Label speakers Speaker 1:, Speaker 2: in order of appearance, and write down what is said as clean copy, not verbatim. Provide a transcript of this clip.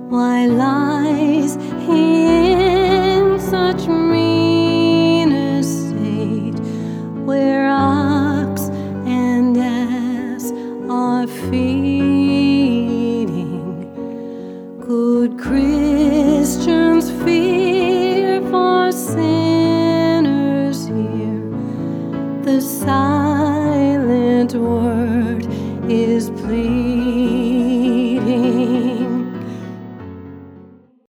Speaker 1: Why lies he in such mean estate, where ox and ass are feeding? Good Christians fear, for sinners hear. The silent word is pleading.